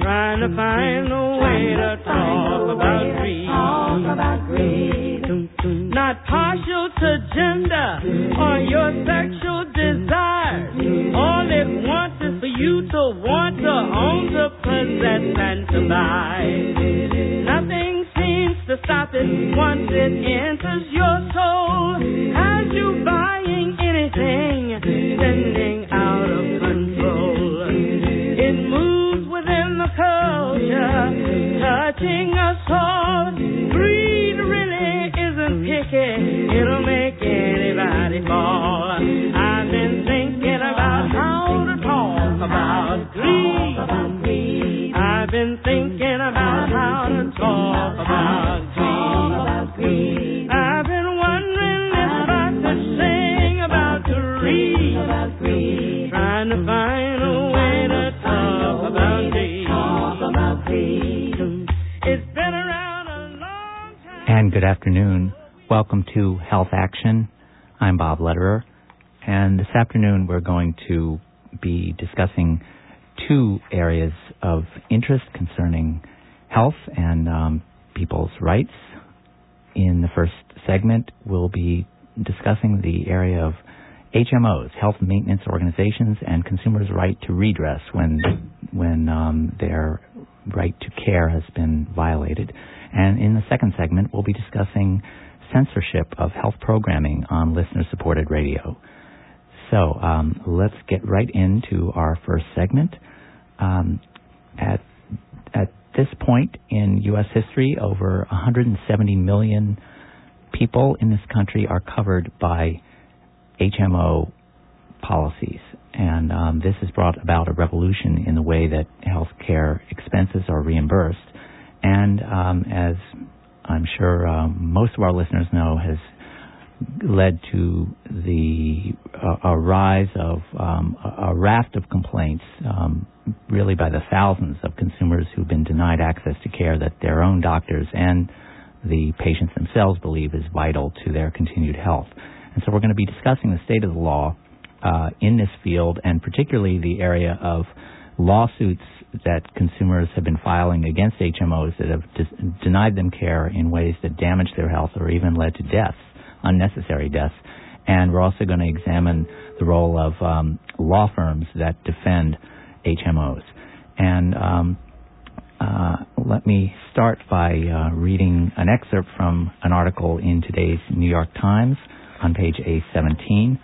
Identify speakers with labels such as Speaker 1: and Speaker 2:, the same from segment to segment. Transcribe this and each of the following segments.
Speaker 1: trying to find a way to talk about greed. Not partial to gender or your sexual desires. All it wants is for you to want to own, to possess, and to buy. Nothing seems to stop it once it enters your soul. As you buying anything, spending out of control. It moves within the culture, touching us all. Greed really isn't picky, it'll make anybody fall. I've been thinking about how to talk about greed. I've been thinking about how to talk about greed. I've been wondering if I could sing about greed. Trying to find a way to talk about greed. It's been around a long time.
Speaker 2: And good afternoon. Welcome to Health Action. I'm Bob Lederer, and this afternoon we're going to be discussing two areas of interest concerning health and people's rights. In the first segment, we'll be discussing the area of HMOs, health maintenance organizations, and consumers' right to redress when their right to care has been violated. And in the second segment, we'll be discussing censorship of health programming on listener-supported radio. So let's get right into our first segment. At this point in U.S. history, over 170 million people in this country are covered by HMO policies. And this has brought about a revolution in the way that health care expenses are reimbursed. And as I'm sure most of our listeners know, has led to a rise of a raft of complaints, really by the thousands of consumers who've been denied access to care that their own doctors and the patients themselves believe is vital to their continued health. And so we're going to be discussing the state of the law in this field, and particularly the area of lawsuits that consumers have been filing against HMOs that have denied them care in ways that damage their health or even led to deaths, unnecessary deaths. And we're also going to examine the role of law firms that defend HMOs. And let me start by reading an excerpt from an article in today's New York Times on page A17.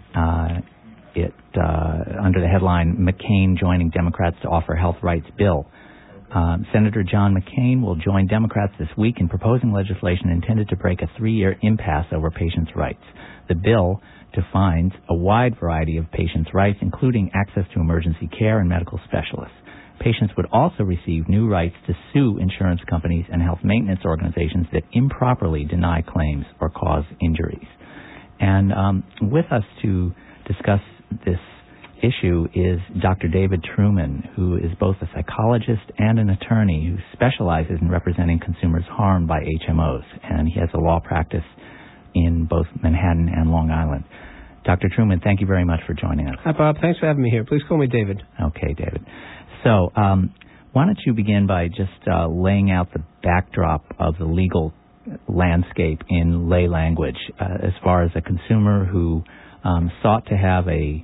Speaker 2: Under the headline, McCain joining Democrats to offer health rights bill. Senator John McCain will join Democrats this week in proposing legislation intended to break a 3-year impasse over patients' rights. The bill defines a wide variety of patients' rights, including access to emergency care and medical specialists. Patients would also receive new rights to sue insurance companies and health maintenance organizations that improperly deny claims or cause injuries. And with us to discuss this issue is Dr. David Truman, who is both a psychologist and an attorney who specializes in representing consumers harmed by HMOs, and he has a law practice in both Manhattan and Long Island. Dr. Truman, thank you very much for joining us.
Speaker 3: Hi, Bob. Thanks for having me here. Please call me David.
Speaker 2: Okay, David. So why don't you begin by just laying out the backdrop of the legal landscape in lay language as far as a consumer who sought to have a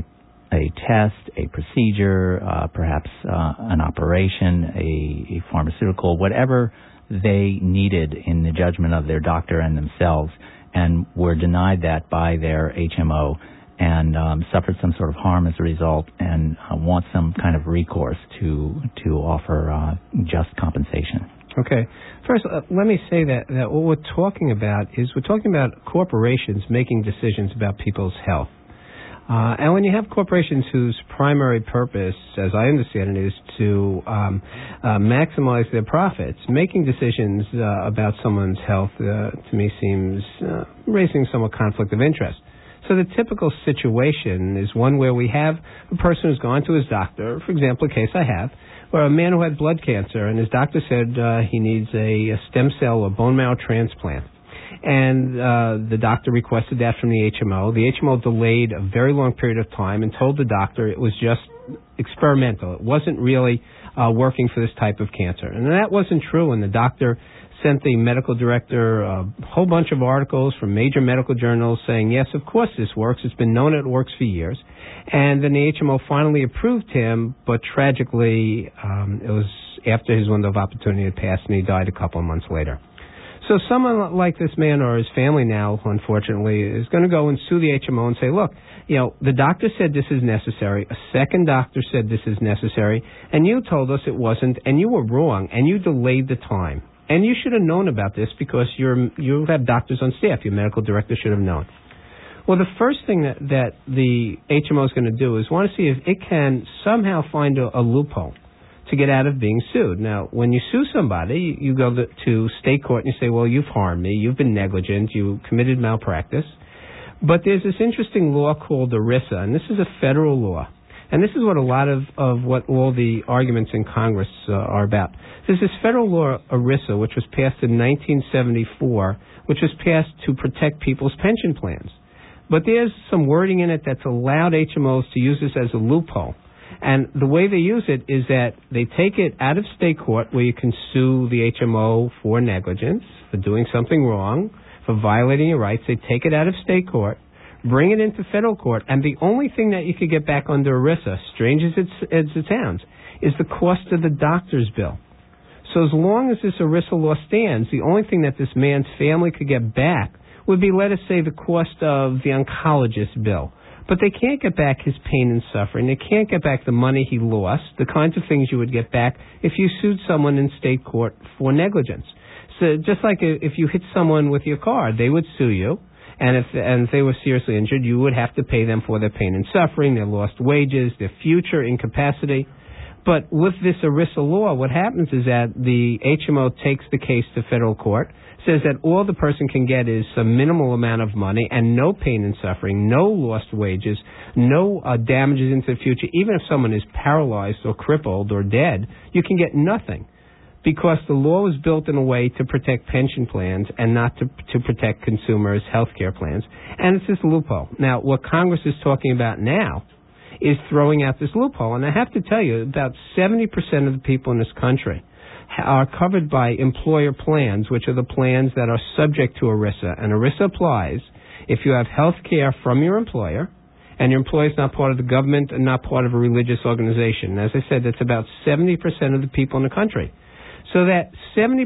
Speaker 2: test, a procedure, perhaps an operation, a pharmaceutical, whatever they needed in the judgment of their doctor and themselves, and were denied that by their HMO and suffered some sort of harm as a result, and want some kind of recourse to offer just compensation.
Speaker 3: Okay. First, let me say that what we're talking about corporations making decisions about people's health. And when you have corporations whose primary purpose, as I understand it, is to maximize their profits, making decisions about someone's health, to me, seems raising somewhat conflict of interest. So the typical situation is one where we have a person who's gone to his doctor, for example, a case I have, where a man who had blood cancer, and his doctor said he needs a stem cell or bone marrow transplant. And the doctor requested that from the HMO. The HMO delayed a very long period of time and told the doctor it was just experimental. It wasn't really working for this type of cancer. And that wasn't true, and the doctor sent the medical director a whole bunch of articles from major medical journals saying, yes, of course this works. It's been known it works for years. And then the HMO finally approved him, but tragically it was after his window of opportunity had passed, and he died a couple of months later. So someone like this man or his family now, unfortunately, is going to go and sue the HMO and say, look, the doctor said this is necessary, a second doctor said this is necessary, and you told us it wasn't, and you were wrong, and you delayed the time. And you should have known about this because you have doctors on staff. Your medical director should have known. Well, the first thing that the HMO is going to do is want to see if it can somehow find a loophole to get out of being sued. Now, when you sue somebody, you go to state court and you say, well, you've harmed me, you've been negligent, you committed malpractice. But there's this interesting law called ERISA, and this is a federal law. And this is what a lot of what all the arguments in Congress are about. There's this federal law, ERISA, which was passed in 1974, which was passed to protect people's pension plans. But there's some wording in it that's allowed HMOs to use this as a loophole. And the way they use it is that they take it out of state court where you can sue the HMO for negligence, for doing something wrong, for violating your rights. They take it out of state court, bring it into federal court, and the only thing that you could get back under ERISA, strange as it sounds, is the cost of the doctor's bill. So as long as this ERISA law stands, the only thing that this man's family could get back would be, let us say, the cost of the oncologist's bill. But they can't get back his pain and suffering. They can't get back the money he lost, the kinds of things you would get back if you sued someone in state court for negligence. So just like if you hit someone with your car, they would sue you. And if they were seriously injured, you would have to pay them for their pain and suffering, their lost wages, their future incapacity. But with this ERISA law, what happens is that the HMO takes the case to federal court, says that all the person can get is a minimal amount of money and no pain and suffering, no lost wages, no damages into the future. Even if someone is paralyzed or crippled or dead, you can get nothing, because the law was built in a way to protect pension plans and not to protect consumers' health care plans. And it's this loophole. Now, what Congress is talking about now is throwing out this loophole. And I have to tell you, about 70% of the people in this country are covered by employer plans, which are the plans that are subject to ERISA. And ERISA applies if you have health care from your employer, and your employer is not part of the government and not part of a religious organization. And as I said, that's about 70% of the people in the country. So that 70%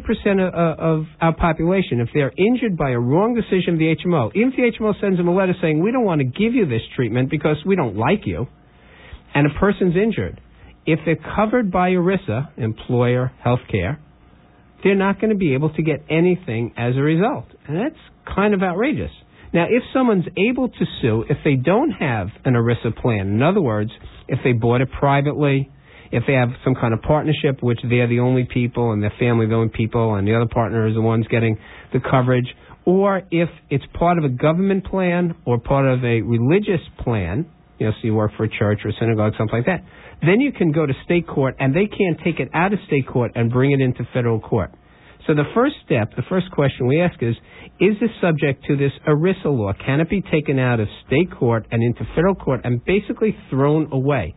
Speaker 3: of our population, if they're injured by a wrong decision of the HMO, even if the HMO sends them a letter saying, we don't want to give you this treatment because we don't like you, and a person's injured, if they're covered by ERISA, employer health care, they're not going to be able to get anything as a result. And that's kind of outrageous. Now, if someone's able to sue, if they don't have an ERISA plan, in other words, if they bought it privately, if they have some kind of partnership, which they're the only people and their family the only people and the other partner is the ones getting the coverage, or if it's part of a government plan or part of a religious plan, so you work for a church or a synagogue, something like that, then you can go to state court and they can't take it out of state court and bring it into federal court. So the first step, the first question we ask is this subject to this ERISA law? Can it be taken out of state court and into federal court and basically thrown away?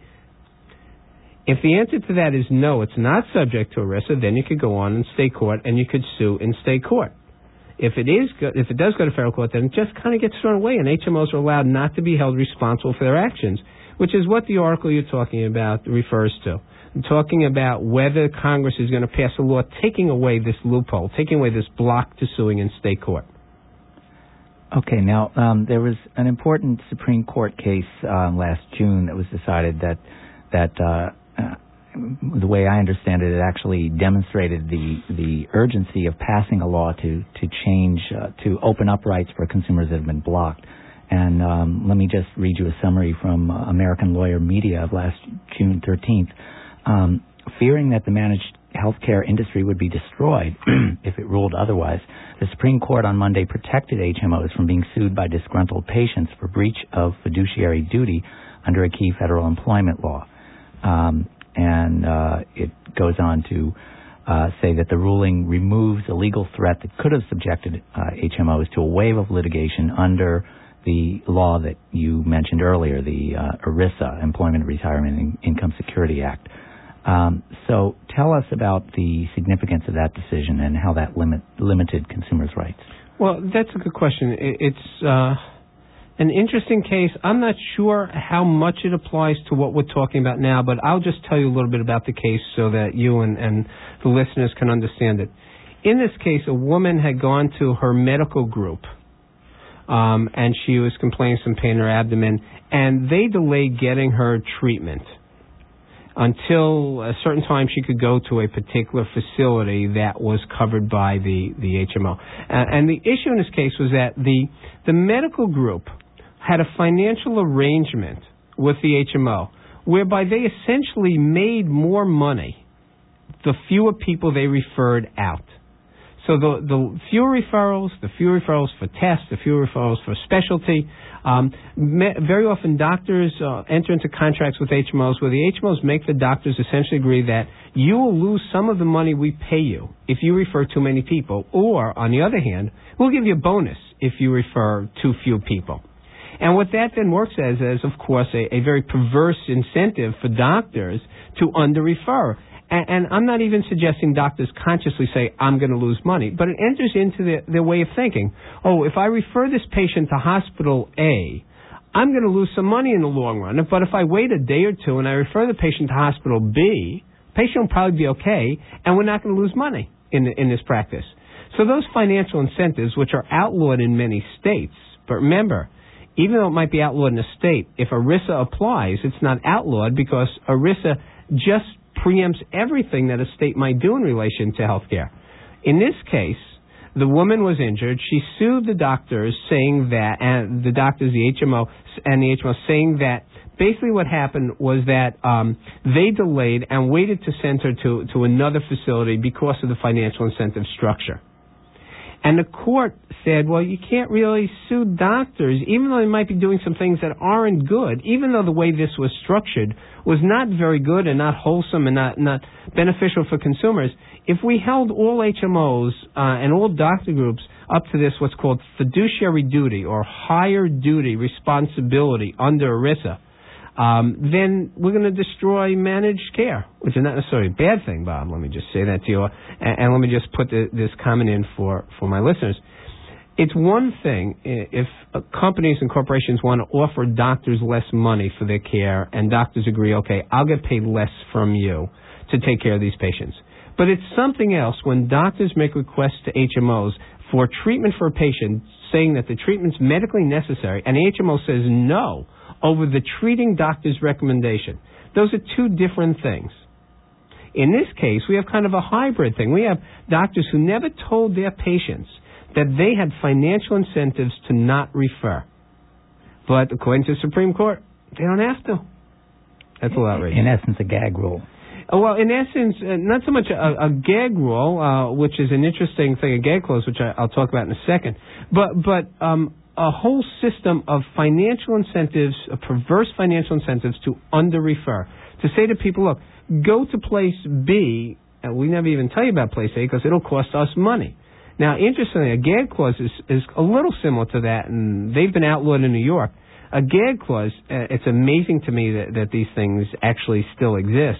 Speaker 3: If the answer to that is no, it's not subject to ERISA, then you could go on in state court and you could sue in state court. If it does go to federal court, then it just kind of gets thrown away, and HMOs are allowed not to be held responsible for their actions, which is what the article you're talking about refers to. I'm talking about whether Congress is going to pass a law taking away this loophole, taking away this block to suing in state court.
Speaker 2: Okay, now there was an important Supreme Court case last June that was decided that the way I understand it, it actually demonstrated the urgency of passing a law to change, to open up rights for consumers that have been blocked. And let me just read you a summary from American Lawyer Media of last June 13th. Fearing that the managed healthcare industry would be destroyed if it ruled otherwise, the Supreme Court on Monday protected HMOs from being sued by disgruntled patients for breach of fiduciary duty under a key federal employment law. And it goes on to say that the ruling removes a legal threat that could have subjected HMOs to a wave of litigation under the law that you mentioned earlier, the ERISA, Employment, Retirement, and Income Security Act. So tell us about the significance of that decision and how that limited consumers' rights.
Speaker 3: Well, that's a good question. It's an interesting case. I'm not sure how much it applies to what we're talking about now, but I'll just tell you a little bit about the case so that you and the listeners can understand it. In this case, a woman had gone to her medical group, and she was complaining of some pain in her abdomen, and they delayed getting her treatment until a certain time she could go to a particular facility that was covered by the HMO. And the issue in this case was that the medical group had a financial arrangement with the HMO whereby they essentially made more money the fewer people they referred out. So the fewer referrals for tests, the fewer referrals for specialty. Very often doctors enter into contracts with HMOs where the HMOs make the doctors essentially agree that you will lose some of the money we pay you if you refer too many people, or, on the other hand, we'll give you a bonus if you refer too few people. And what that then works as is, of course, a very perverse incentive for doctors to under-refer. And I'm not even suggesting doctors consciously say, I'm going to lose money, but it enters into their way of thinking. Oh, if I refer this patient to hospital A, I'm going to lose some money in the long run. But if I wait a day or two and I refer the patient to hospital B, the patient will probably be okay, and we're not going to lose money in this practice. So those financial incentives, which are outlawed in many states, but remember, even though it might be outlawed in a state, if ERISA applies, it's not outlawed because ERISA just preempts everything that a state might do in relation to health care. In this case, the woman was injured. She sued the doctors, saying that, and the doctors, the HMO, and the HMO, saying that basically what happened was that they delayed and waited to send her to another facility because of the financial incentive structure. And the court said, well, you can't really sue doctors, even though they might be doing some things that aren't good, even though the way this was structured was not very good and not wholesome and not beneficial for consumers. If we held all HMOs and all doctor groups up to this what's called fiduciary duty or higher duty responsibility under ERISA, then we're going to destroy managed care, which is not necessarily a bad thing, Bob. Let me just say that to you. And let me just put this comment in for my listeners. It's one thing if companies and corporations want to offer doctors less money for their care and doctors agree, okay, I'll get paid less from you to take care of these patients. But it's something else when doctors make requests to HMOs for treatment for a patient saying that the treatment's medically necessary and the HMO says no over the treating doctor's recommendation. Those are two different things. In this case, we have kind of a hybrid thing. We have doctors who never told their patients that they had financial incentives to not refer. But according to the Supreme Court, they don't have to. That's a little outrageous.
Speaker 2: In essence, a gag rule.
Speaker 3: Well, in essence, not so much a gag rule, which is an interesting thing, a gag clause, which I'll talk about in a second, but a whole system of financial incentives, perverse financial incentives to under-refer. To say to people, look, go to place B, and we never even tell you about place A because it'll cost us money. Now, interestingly, a gag clause is a little similar to that, and they've been outlawed in New York. A gag clause, it's amazing to me that these things actually still exist.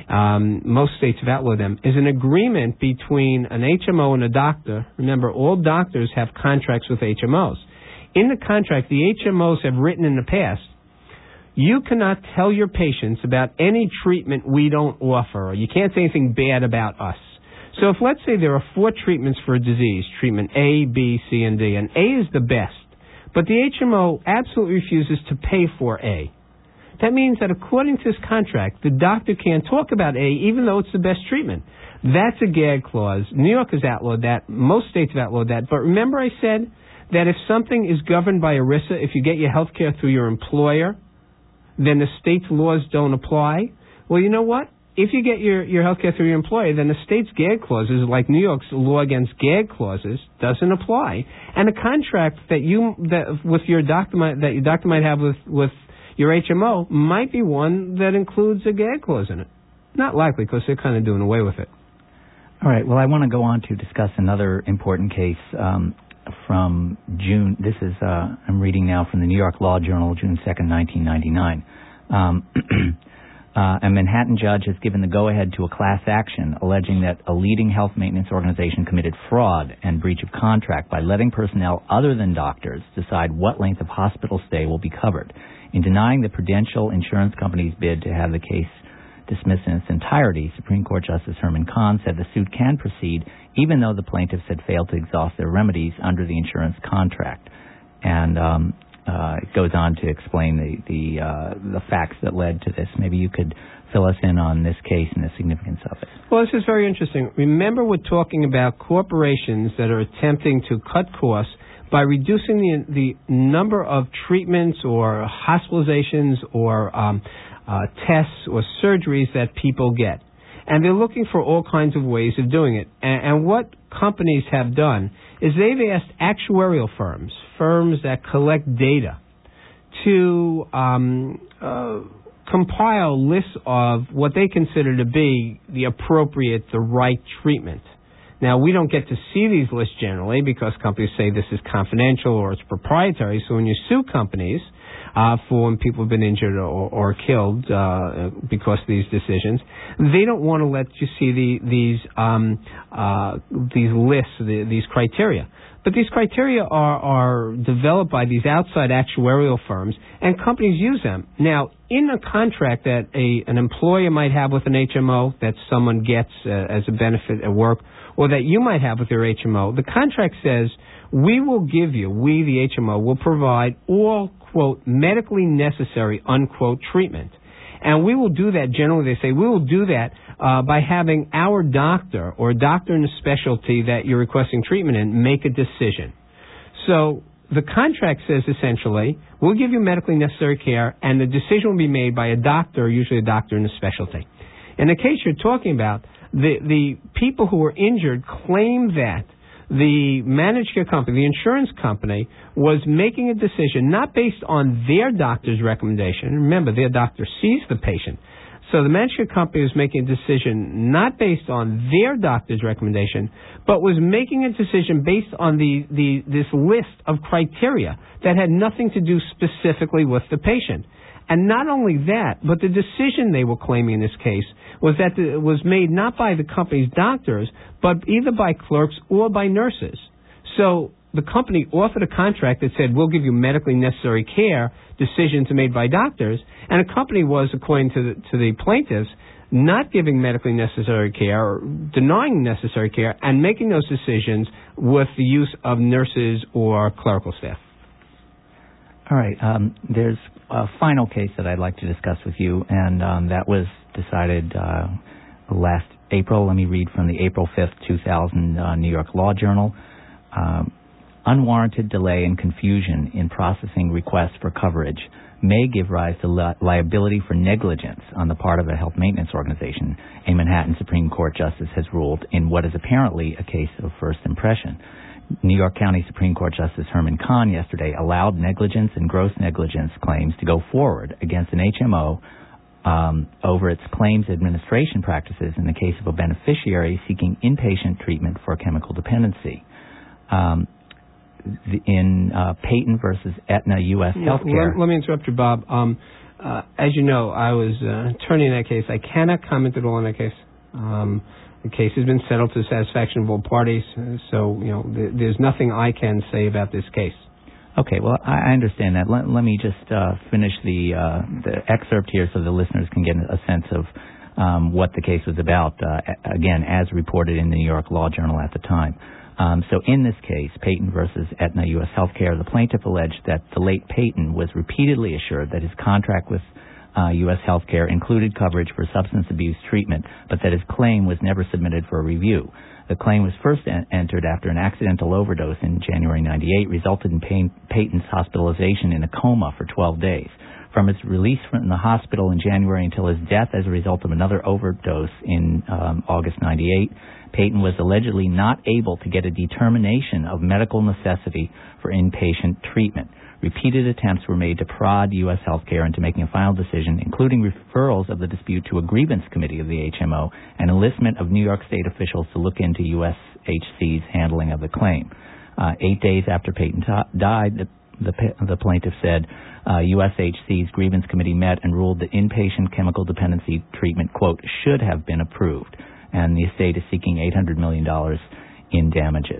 Speaker 3: Most states have outlawed them, is an agreement between an HMO and a doctor. Remember, all doctors have contracts with HMOs. In the contract, the HMOs have written in the past, you cannot tell your patients about any treatment we don't offer, or you can't say anything bad about us. So if, let's say, there are 4 treatments for a disease, treatment A, B, C, and D, and A is the best, but the HMO absolutely refuses to pay for A. That means that according to this contract, the doctor can't talk about A even though it's the best treatment. That's a gag clause. New York has outlawed that. Most states have outlawed that. But remember I said that if something is governed by ERISA, if you get your health care through your employer, then the state's laws don't apply. Well, you know what? If you get your health care through your employer, then the state's gag clauses, like New York's law against gag clauses, doesn't apply. And the contract that your doctor might have with your HMO might be one that includes a gag clause in it. Not likely, because they're kind of doing away with it.
Speaker 2: All right. Well, I want to go on to discuss another important case from June. This is, I'm reading now from the New York Law Journal, June 2nd, 1999. A Manhattan judge has given the go-ahead to a class action alleging that a leading health maintenance organization committed fraud and breach of contract by letting personnel other than doctors decide what length of hospital stay will be covered. In denying the Prudential Insurance Company's bid to have the case dismissed in its entirety, Supreme Court Justice Herman Kahn said the suit can proceed even though the plaintiffs had failed to exhaust their remedies under the insurance contract. And it goes on to explain the facts that led to this. Maybe you could fill us in on this case and the significance of it.
Speaker 3: Well, this is very interesting. Remember, we're talking about corporations that are attempting to cut costs by reducing the number of treatments or hospitalizations or tests or surgeries that people get. And they're looking for all kinds of ways of doing it. And what companies have done is they've asked actuarial firms that collect data, to compile lists of what they consider to be the right treatment. Now, we don't get to see these lists generally because companies say this is confidential or it's proprietary. So when you sue companies for when people have been injured or killed because of these decisions, they don't want to let you see these lists, these criteria. But these criteria are developed by these outside actuarial firms, and companies use them. Now, in a contract that an employer might have with an HMO that someone gets as a benefit at work, or that you might have with your HMO, the contract says, we, the HMO, will provide all, quote, medically necessary, unquote, treatment. And we will do that, generally they say, we will do that by having our doctor or a doctor in a specialty that you're requesting treatment in make a decision. So the contract says essentially, we'll give you medically necessary care and the decision will be made by a doctor, usually a doctor in a specialty. In the case you're talking about, the people who were injured claim that the managed care company, the insurance company, was making a decision not based on their doctor's recommendation. Remember, their doctor sees the patient. So the managed care company was making a decision not based on their doctor's recommendation, but was making a decision based on this list of criteria that had nothing to do specifically with the patient. And not only that, but the decision they were claiming in this case was that it was made not by the company's doctors, but either by clerks or by nurses. So the company offered a contract that said, we'll give you medically necessary care, decisions made by doctors, and the company was, according to the plaintiffs, not giving medically necessary care or denying necessary care and making those decisions with the use of nurses or clerical staff.
Speaker 2: All right. There's a final case that I'd like to discuss with you, and that was decided last April. Let me read from the April 5th, 2000 New York Law Journal. Unwarranted delay and confusion in processing requests for coverage may give rise to liability for negligence on the part of a health maintenance organization, a Manhattan Supreme Court justice has ruled in what is apparently a case of first impression. New York County Supreme Court Justice Herman Kahn yesterday allowed negligence and gross negligence claims to go forward against an HMO over its claims administration practices in the case of a beneficiary seeking inpatient treatment for chemical dependency. In Payton versus Aetna U.S. Healthcare.
Speaker 3: Let me interrupt you, Bob. As you know, I was attorney in that case. I cannot comment at all on that case. The case has been settled to the satisfaction of all parties, so there's nothing I can say about this case.
Speaker 2: Okay, well, I understand that. Let me just finish the excerpt here so the listeners can get a sense of what the case was about, again, as reported in the New York Law Journal at the time. So in this case, Payton versus Aetna U.S. Healthcare, the plaintiff alleged that the late Payton was repeatedly assured that his contract with U.S. Healthcare included coverage for substance abuse treatment, but that his claim was never submitted for a review. The claim was first entered after an accidental overdose in January 98 resulted in Payton's hospitalization in a coma for 12 days. From his release from the hospital in January until his death as a result of another overdose in August 98, Payton was allegedly not able to get a determination of medical necessity for inpatient treatment. Repeated attempts were made to prod U.S. Healthcare into making a final decision, including referrals of the dispute to a grievance committee of the HMO and enlistment of New York State officials to look into USHC's handling of the claim. 8 days after Payton died, the plaintiff said USHC's grievance committee met and ruled that inpatient chemical dependency treatment, quote, should have been approved, and the estate is seeking $800 million in damages.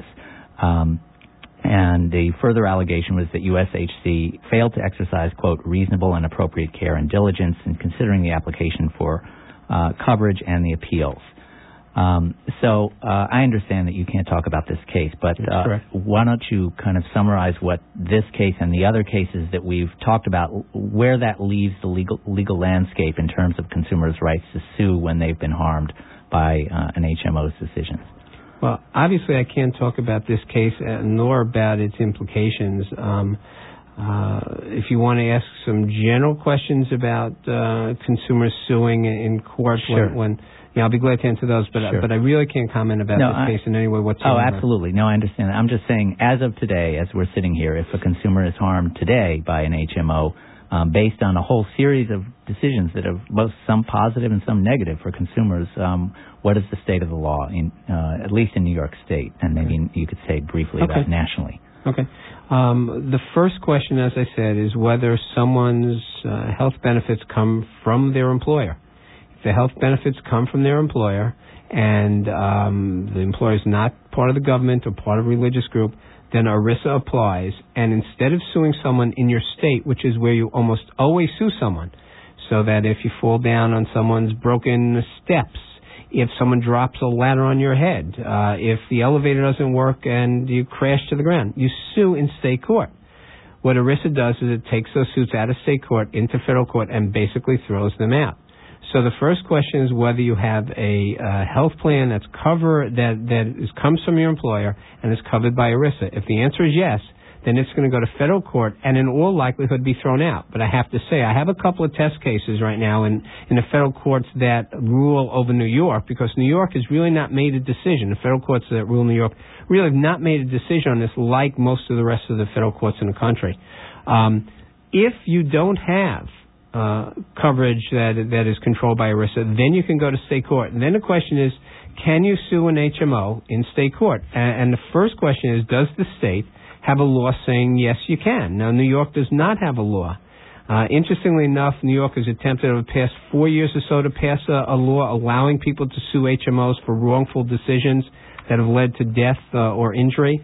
Speaker 2: And the further allegation was that USHC failed to exercise, quote, reasonable and appropriate care and diligence in considering the application for coverage and the appeals. So I understand that you can't talk about this case, but why don't you kind of summarize what this case and the other cases that we've talked about, where that leaves the legal landscape in terms of consumers' rights to sue when they've been harmed by an HMO's decisions?
Speaker 3: Well, obviously I can't talk about this case nor about its implications. If you want to ask some general questions about consumers suing in court,
Speaker 2: sure.
Speaker 3: I'll be glad to answer those, but
Speaker 2: sure.
Speaker 3: but I really can't comment about this case in any way whatsoever.
Speaker 2: Oh, absolutely. No, I understand. I'm just saying, as of today, as we're sitting here, if a consumer is harmed today by an HMO, based on a whole series of decisions that have both some positive and some negative for consumers, what is the state of the law, at least in New York State? And maybe you could say briefly about nationally.
Speaker 3: Okay. The first question, as I said, is whether someone's health benefits come from their employer. If the health benefits come from their employer and the employer is not part of the government or part of a religious group, then ERISA applies. And instead of suing someone in your state, which is where you almost always sue someone, so that if you fall down on someone's broken steps, if someone drops a ladder on your head, if the elevator doesn't work and you crash to the ground, you sue in state court. What ERISA does is it takes those suits out of state court into federal court and basically throws them out. So the first question is whether you have a health plan that's comes from your employer and is covered by ERISA. If the answer is yes, then it's going to go to federal court and in all likelihood be thrown out. But I have to say, I have a couple of test cases right now in the federal courts that rule over New York, because New York has really not made a decision. The federal courts that rule New York really have not made a decision on this like most of the rest of the federal courts in the country. If you don't have coverage that is controlled by ERISA, then you can go to state court. And then the question is, can you sue an HMO in state court? And the first question is, does the state have a law saying yes, you can? Now, New York does not have a law. Interestingly enough, New York has attempted over the past 4 years or so to pass a law allowing people to sue HMOs for wrongful decisions that have led to death or injury.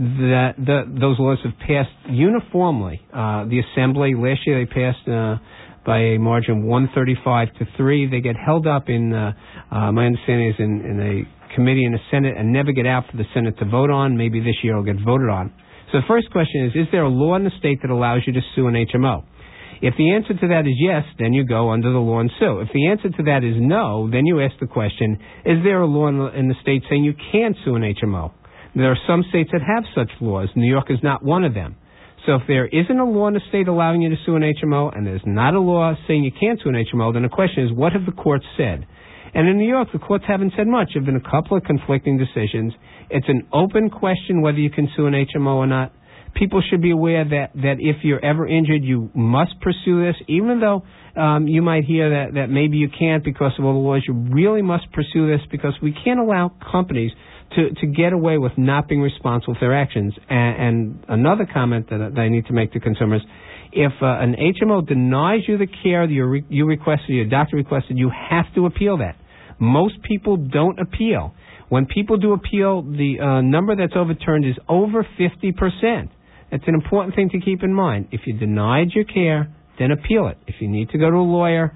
Speaker 3: Those laws have passed uniformly. The Assembly, last year they passed by a margin of 135-3. They get held up in, my understanding is in a committee in the Senate and never get out for the Senate to vote on. Maybe this year it'll get voted on. So the first question is there a law in the state that allows you to sue an HMO? If the answer to that is yes, then you go under the law and sue. If the answer to that is no, then you ask the question, is there a law in the state saying you can't sue an HMO? There are some states that have such laws. New York is not one of them. So if there isn't a law in the state allowing you to sue an HMO and there's not a law saying you can't sue an HMO, then the question is, what have the courts said? And in New York, the courts haven't said much. There have been a couple of conflicting decisions. It's an open question whether you can sue an HMO or not. People should be aware that if you're ever injured, you must pursue this, even though you might hear that maybe you can't because of all the laws. You really must pursue this because we can't allow companies to get away with not being responsible for their actions. And another comment that I need to make to consumers, if an HMO denies you the care that you requested, your doctor requested, you have to appeal that. Most people don't appeal. When people do appeal, the number that's overturned is over 50%. It's an important thing to keep in mind. If you denied your care, then appeal it. If you need to go to a lawyer,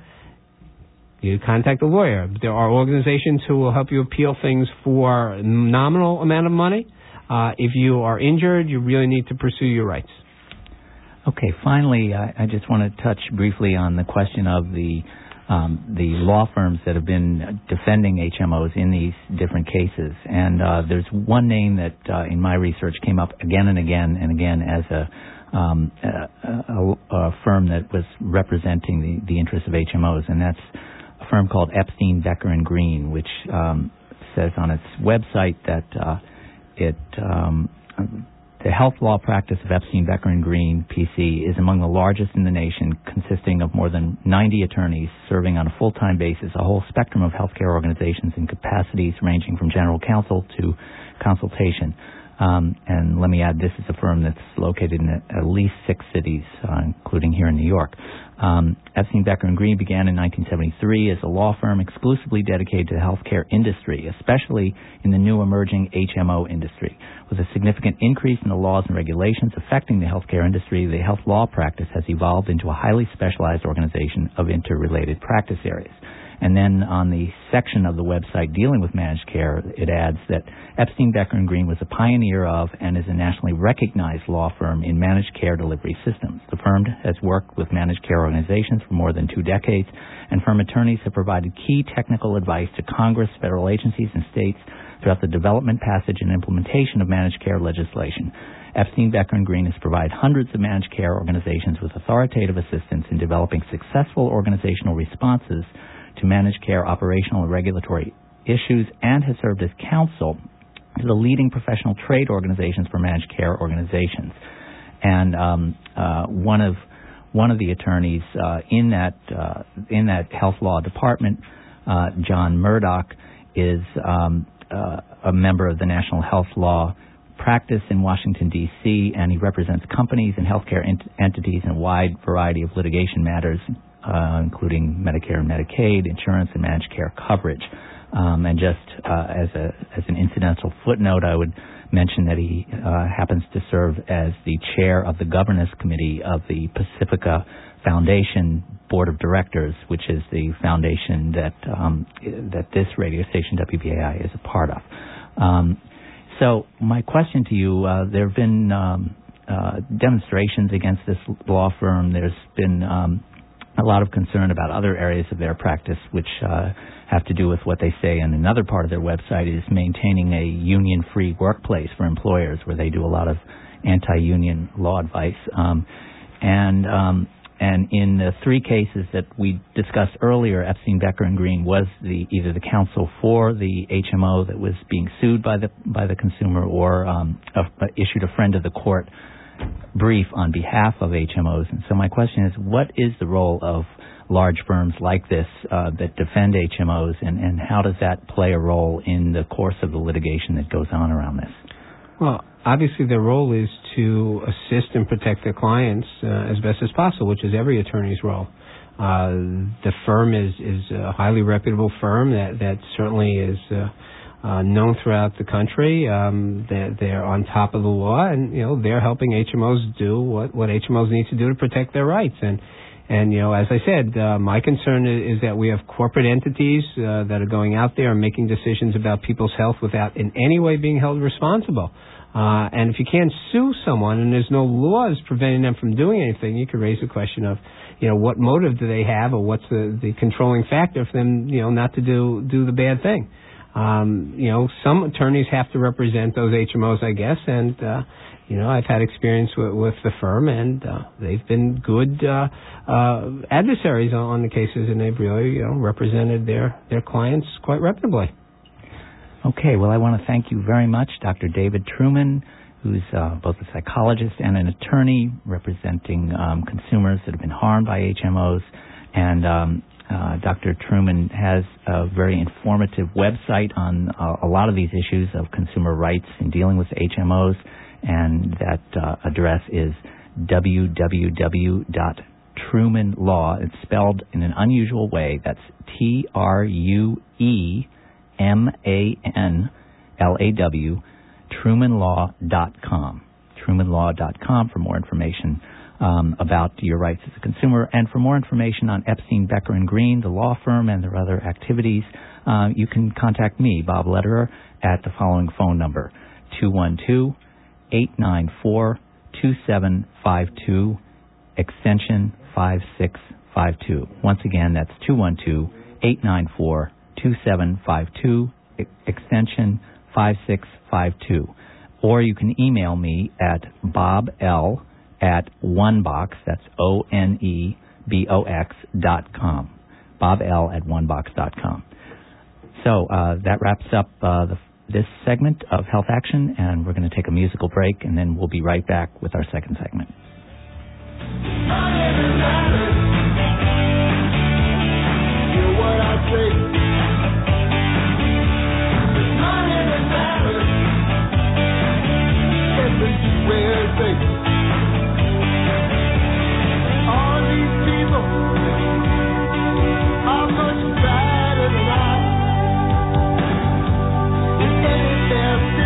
Speaker 3: you contact a lawyer. There are organizations who will help you appeal things for a nominal amount of money. If you are injured, you really need to pursue your rights.
Speaker 2: Okay, finally, I just want to touch briefly on the question of the law firms that have been defending HMOs in these different cases. And there's one name that in my research came up again and again and again as a firm that was representing the interests of HMOs, and that's a firm called Epstein, Becker & Green, which says on its website that the health law practice of Epstein, Becker & Green, PC, is among the largest in the nation, consisting of more than 90 attorneys serving on a full-time basis a whole spectrum of healthcare organizations in capacities ranging from general counsel to consultation. And let me add, this is a firm that's located in at least 6 cities, including here in New York. Epstein, Becker & Green began in 1973 as a law firm exclusively dedicated to the healthcare industry, especially in the new emerging HMO industry. With a significant increase in the laws and regulations affecting the healthcare industry, the health law practice has evolved into a highly specialized organization of interrelated practice areas. And then on the section of the website dealing with managed care, it adds that Epstein, Becker & Green was a pioneer of and is a nationally recognized law firm in managed care delivery systems. The firm has worked with managed care organizations for more than 2 decades, and firm attorneys have provided key technical advice to Congress, federal agencies, and states throughout the development, passage, and implementation of managed care legislation. Epstein, Becker & Green has provided hundreds of managed care organizations with authoritative assistance in developing successful organizational responses to managed care operational and regulatory issues, and has served as counsel to the leading professional trade organizations for managed care organizations. And one of the attorneys in that health law department, John Murdoch, is a member of the National Health Law practice in Washington, D.C., and he represents companies and healthcare entities in a wide variety of litigation matters, including Medicare and Medicaid, insurance, and managed care coverage. And just as an incidental footnote, I would mention that he happens to serve as the chair of the governance committee of the Pacifica Foundation Board of Directors, which is the foundation that this radio station, WBAI, is a part of. So my question to you, there have been demonstrations against this law firm. There's been a lot of concern about other areas of their practice, which have to do with what they say in another part of their website is maintaining a union-free workplace for employers, where they do a lot of anti-union law advice. And in the 3 cases that we discussed earlier, Epstein, Becker & Green was either the counsel for the HMO that was being sued by the consumer, or issued a friend of the court brief on behalf of HMOs. And so my question is, what is the role of large firms like this that defend HMOs, and how does that play a role in the course of the litigation that goes on around this?
Speaker 3: Well, obviously their role is to assist and protect their clients as best as possible, which is every attorney's role. The firm is a highly reputable firm that certainly is known throughout the country. They're on top of the law, and they're helping HMOs do what HMOs need to do to protect their rights. And as I said, my concern is that we have corporate entities that are going out there and making decisions about people's health without in any way being held responsible. And if you can't sue someone and there's no laws preventing them from doing anything, you could raise the question of, what motive do they have, or what's the controlling factor for them, not to do the bad thing. Some attorneys have to represent those HMOs, I guess, and I've had experience with the firm, and they've been good adversaries on the cases, and they've really represented their clients quite reputably.
Speaker 2: Okay, well, I want to thank you very much, Dr. David Truman, who's both a psychologist and an attorney representing consumers that have been harmed by HMOs. And Dr. Truman has a very informative website on a lot of these issues of consumer rights in dealing with HMOs, and that address is www.trumanlaw. It's spelled in an unusual way. That's TRUEMANLAW, trumanlaw.com. trumanlaw.com for more information about your rights as a consumer. And for more information on Epstein, Becker & Green, the law firm, and their other activities, you can contact me, Bob Lederer, at the following phone number, 212-894-2752, extension 5652. Once again, that's 212-894-2752, extension 5652. Or you can email me at bob.l@onebox, that's ONEBOX.com, bob.l@onebox.com. So that wraps up this segment of Health Action, and we're going to take a musical break, and then we'll be right back with our second segment.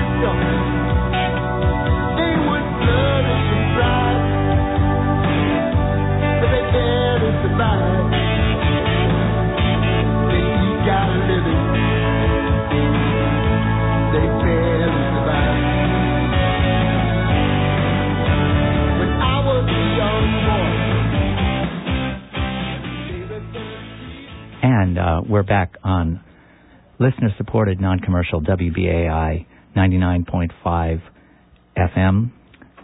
Speaker 2: We're back on listener-supported non-commercial WBAI 99.5 FM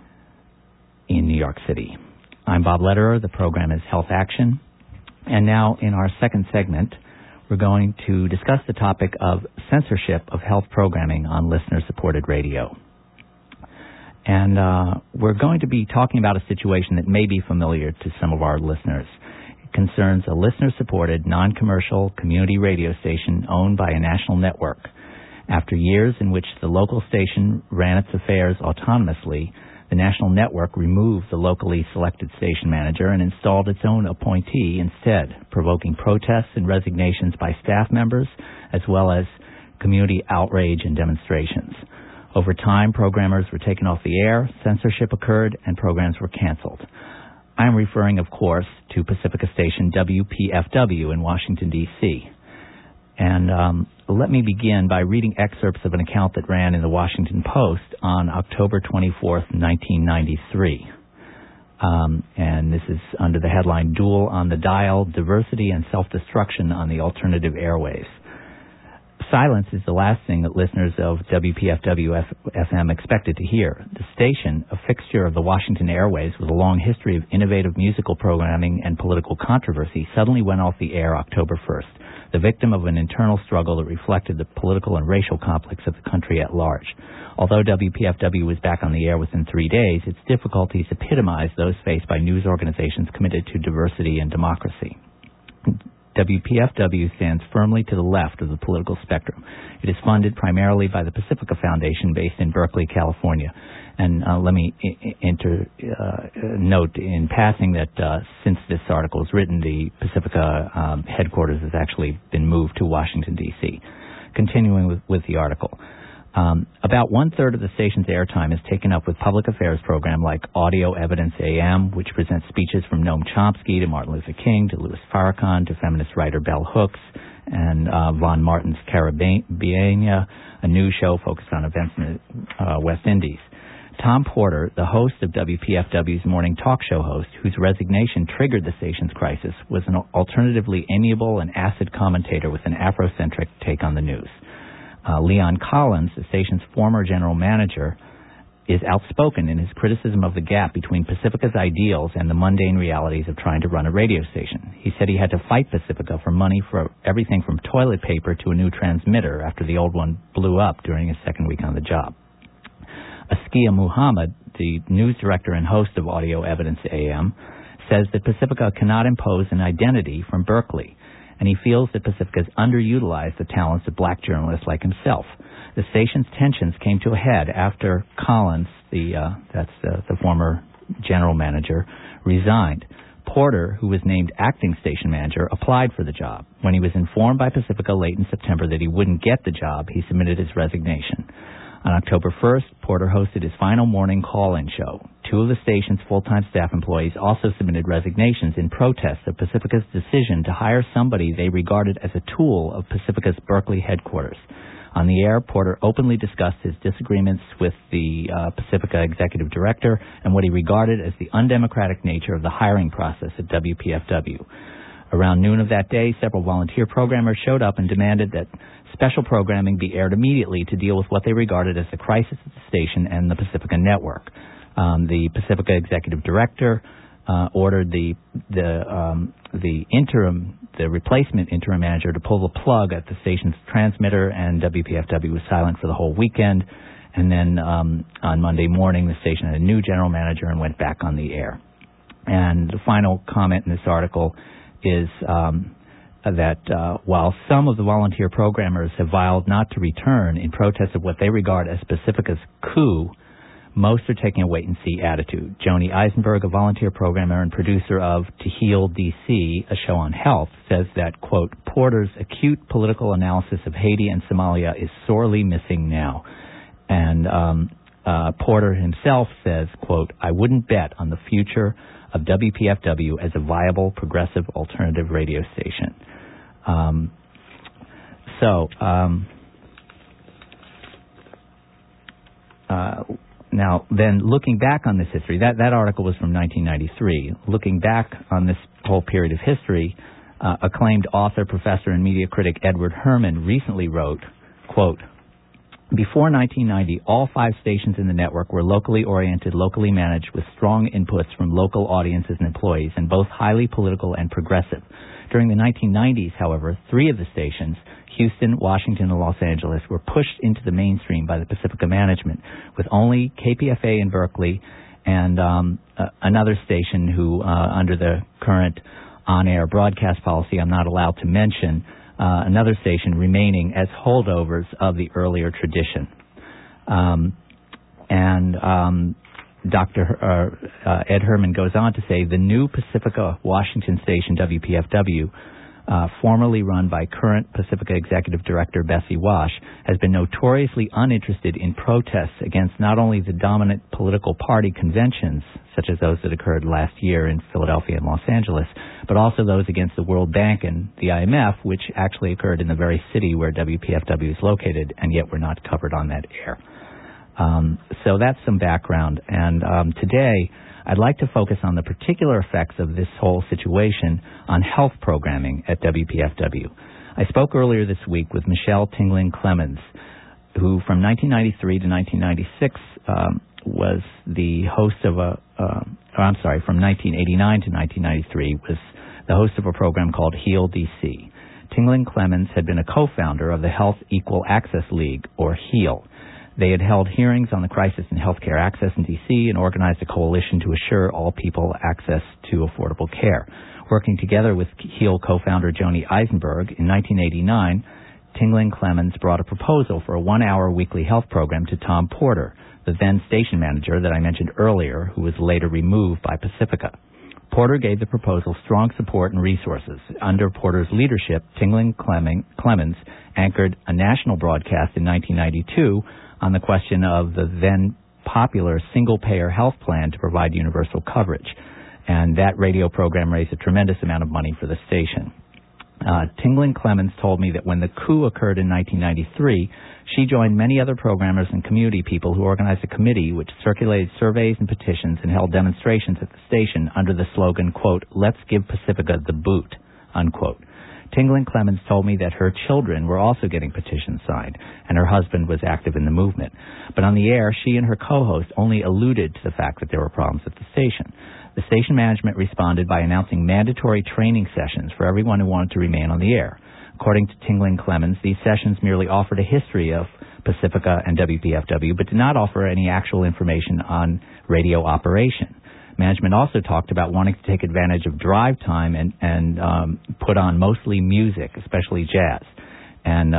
Speaker 2: in New York City. I'm Bob Lederer. The program is Health Action. And now in our second segment, we're going to discuss the topic of censorship of health programming on listener-supported radio. And we're going to be talking about a situation that may be familiar to some of our listeners. Concerns a listener-supported, non-commercial community radio station owned by a national network. After years in which the local station ran its affairs autonomously, the national network removed the locally selected station manager and installed its own appointee instead, provoking protests and resignations by staff members, as well as community outrage and demonstrations. Over time, programmers were taken off the air, censorship occurred, and programs were canceled. I am referring, of course, to Pacifica station WPFW in Washington, D.C. And let me begin by reading excerpts of an account that ran in the Washington Post on October 24th, 1993. And this is under the headline, Duel on the Dial, Diversity and Self-Destruction on the Alternative Airwaves. Silence is the last thing that listeners of WPFW-FM expected to hear. The station, a fixture of the Washington airways with a long history of innovative musical programming and political controversy, suddenly went off the air October 1st, the victim of an internal struggle that reflected the political and racial conflicts of the country at large. Although WPFW was back on the air within 3 days, its difficulties epitomized those faced by news organizations committed to diversity and democracy. WPFW stands firmly to the left of the political spectrum. It is funded primarily by the Pacifica Foundation based in Berkeley, California. And let me note in passing that since this article was written, the Pacifica headquarters has actually been moved to Washington, D.C. Continuing with the article. About one-third of the station's airtime is taken up with public affairs programs like Audio Evidence AM, which presents speeches from Noam Chomsky to Martin Luther King to Louis Farrakhan to feminist writer Bell Hooks, and Von Martin's Caribbeania, a news show focused on events in the West Indies. Tom Porter, the host of WPFW's morning talk show host, whose resignation triggered the station's crisis, was an alternatively amiable and acid commentator with an Afrocentric take on the news. Leon Collins, the station's former general manager, is outspoken in his criticism of the gap between Pacifica's ideals and the mundane realities of trying to run a radio station. He said he had to fight Pacifica for money for everything from toilet paper to a new transmitter after the old one blew up during his second week on the job. Askia Muhammad, the news director and host of Audio Evidence AM, says that Pacifica cannot impose an identity from Berkeley, and he feels that Pacifica has underutilized the talents of black journalists like himself. The station's tensions came to a head after Collins, the former general manager, resigned. Porter, who was named acting station manager, applied for the job. When he was informed by Pacifica late in September that he wouldn't get the job, he submitted his resignation. On October 1st, Porter hosted his final morning call-in show. Two of the station's full-time staff employees also submitted resignations in protest of Pacifica's decision to hire somebody they regarded as a tool of Pacifica's Berkeley headquarters. On the air, Porter openly discussed his disagreements with the Pacifica executive director and what he regarded as the undemocratic nature of the hiring process at WPFW. Around noon of that day, several volunteer programmers showed up and demanded that special programming be aired immediately to deal with what they regarded as the crisis at the station and the Pacifica network. The Pacifica executive director ordered the replacement interim manager to pull the plug at the station's transmitter, and WPFW was silent for the whole weekend. And then on Monday morning, the station had a new general manager and went back on the air. And the final comment in this article is that while some of the volunteer programmers have vowed not to return in protest of what they regard as Pacifica's coup, most are taking a wait-and-see attitude. Joni Eisenberg, a volunteer programmer and producer of To Heal D.C., a show on health, says that, quote, Porter's acute political analysis of Haiti and Somalia is sorely missing now. And Porter himself says, quote, "I wouldn't bet on the future of WPFW as a viable progressive alternative radio station." Now, then, looking back on this history, that article was from 1993. Looking back on this whole period of history, acclaimed author, professor, and media critic Edward Herman recently wrote, quote, "Before 1990, all 5 stations in the network were locally oriented, locally managed, with strong inputs from local audiences and employees, and both highly political and progressive. During the 1990s, however, 3 of the stations, Houston, Washington, and Los Angeles, were pushed into the mainstream by the Pacifica management, with only KPFA in Berkeley and another station who, under the current on-air broadcast policy I'm not allowed to mention, another station remaining as holdovers of the earlier tradition." Dr. Ed Herman goes on to say, "The new Pacifica Washington station, WPFW, formerly run by current Pacifica Executive Director Bessie Wash, has been notoriously uninterested in protests against not only the dominant political party conventions, such as those that occurred last year in Philadelphia and Los Angeles, but also those against the World Bank and the IMF, which actually occurred in the very city where WPFW is located, and yet were not covered on that air." So that's some background. And today, I'd like to focus on the particular effects of this whole situation on health programming at WPFW. I spoke earlier this week with Michelle Tingling Clemens, who from 1993 to 1996 was the host of from 1989 to 1993 was the host of a program called HEAL DC. Tingling Clemens had been a co-founder of the Health Equal Access League, or HEAL. They had held hearings on the crisis in healthcare access in D.C. and organized a coalition to assure all people access to affordable care. Working together with HEAL co-founder Joni Eisenberg, in 1989, Tingling Clemens brought a proposal for a 1-hour weekly health program to Tom Porter, the then station manager that I mentioned earlier, who was later removed by Pacifica. Porter gave the proposal strong support and resources. Under Porter's leadership, Tingling Clemens anchored a national broadcast in 1992 on the question of the then popular single-payer health plan to provide universal coverage. And that radio program raised a tremendous amount of money for the station. Tingling Clemens told me that when the coup occurred in 1993, she joined many other programmers and community people who organized a committee which circulated surveys and petitions and held demonstrations at the station under the slogan, quote, "Let's give Pacifica the boot," unquote. Tingling Clemens told me that her children were also getting petitions signed, and her husband was active in the movement. But on the air, she and her co-host only alluded to the fact that there were problems at the station. The station management responded by announcing mandatory training sessions for everyone who wanted to remain on the air. According to Tingling Clemens, these sessions merely offered a history of Pacifica and WPFW, but did not offer any actual information on radio operation. Management also talked about wanting to take advantage of drive time and put on mostly music, especially jazz. And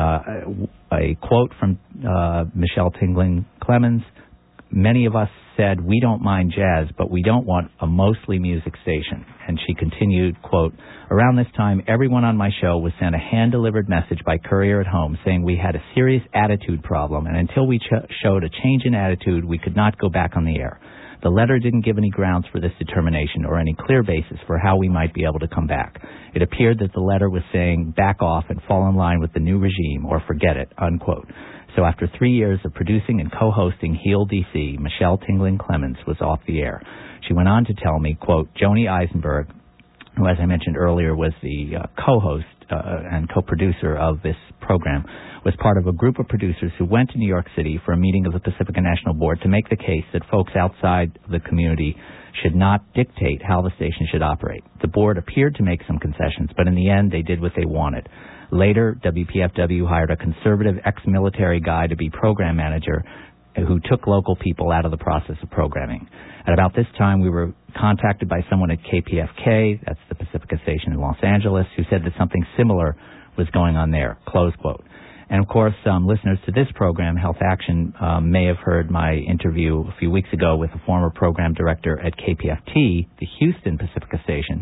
Speaker 2: a quote from Michelle Tingling Clemens, "Many of us said we don't mind jazz, but we don't want a mostly music station." And she continued, quote, "Around this time, everyone on my show was sent a hand-delivered message by courier at home saying we had a serious attitude problem, and until we showed a change in attitude, we could not go back on the air. The letter didn't give any grounds for this determination or any clear basis for how we might be able to come back. It appeared that the letter was saying back off and fall in line with the new regime or forget it," unquote. So after 3 years of producing and co-hosting HEAL DC, Michelle Tingling Clemens was off the air. She went on to tell me, quote, "Joni Eisenberg, who, as I mentioned earlier, was the co-host and co-producer of this program, was part of a group of producers who went to New York City for a meeting of the Pacifica National Board to make the case that folks outside the community should not dictate how the station should operate. The board appeared to make some concessions, but in the end, they did what they wanted. Later, WPFW hired a conservative ex-military guy to be program manager who took local people out of the process of programming. At about this time, we were contacted by someone at KPFK, that's the Pacifica station in Los Angeles, who said that something similar was going on there," close quote. And, of course, listeners to this program, Health Action, may have heard my interview a few weeks ago with a former program director at KPFT, the Houston Pacifica station,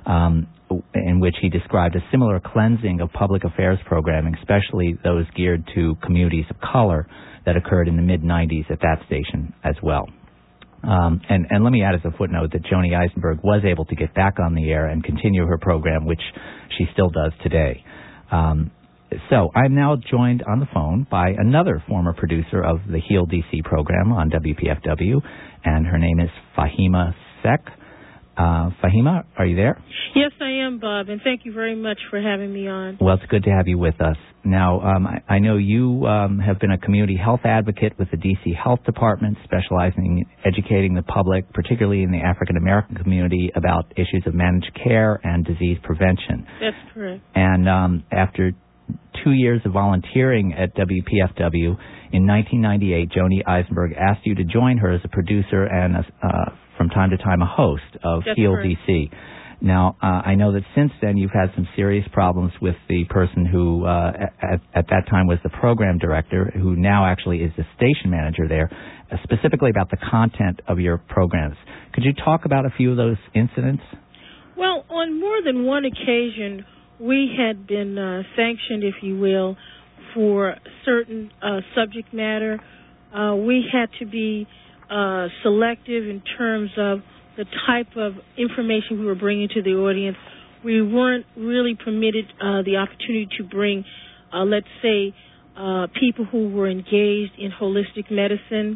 Speaker 2: in which he described a similar cleansing of public affairs programming, especially those geared to communities of color, that occurred in the mid-'90s at that station as well. And let me add as a footnote that Joni Eisenberg was able to get back on the air and continue her program, which she still does today. So I'm now joined on the phone by another former producer of the Heal DC program on WPFW, and her name is Fahima Sek. Fahima, are you there?
Speaker 4: Yes, I am, Bob, and thank you very much for having me on.
Speaker 2: Well, it's good to have you with us. Now, I know you have been a community health advocate with the D.C. Health Department, specializing in educating the public, particularly in the African-American community, about issues of managed care and disease prevention.
Speaker 4: That's correct.
Speaker 2: And after 2 years of volunteering at WPFW, in 1998, Joni Eisenberg asked you to join her as a producer and from time to time a host of Heal DC. Now, I know that since then you've had some serious problems with the person who at that time was the program director, who now actually is the station manager there, specifically about the content of your programs. Could you talk about a few of those incidents?
Speaker 4: Well, on more than one occasion, we had been sanctioned, if you will, for certain subject matter. We had to be selective in terms of the type of information we were bringing to the audience. We weren't really permitted the opportunity to bring, let's say, people who were engaged in holistic medicine.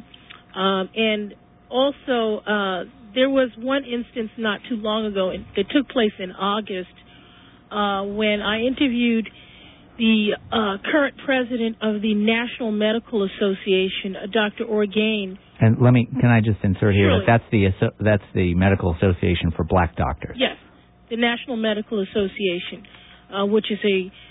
Speaker 4: And also, there was one instance not too long ago that took place in August when I interviewed the current president of the National Medical Association, Dr. Orgain.
Speaker 2: And can I just insert here that that's the Medical Association for Black Doctors?
Speaker 4: Yes, the National Medical Association, which is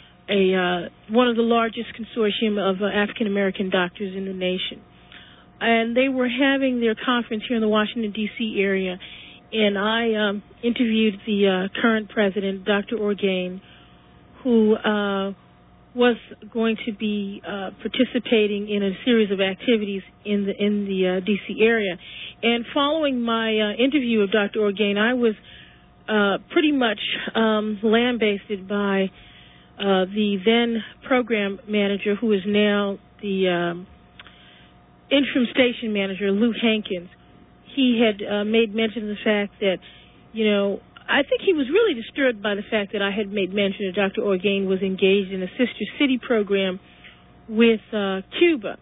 Speaker 4: a one of the largest consortium of African American doctors in the nation. And they were having their conference here in the Washington D.C. area, and I interviewed the current president, Dr. Orgain, who was going to be participating in a series of activities in the D.C. area. And following my interview of Dr. Orgain, I was pretty much lambasted by the then program manager, who is now the interim station manager, Lou Hankins. He had made mention of the fact that, I think he was really disturbed by the fact that I had made mention that Dr. Orgain was engaged in a sister city program with Cuba.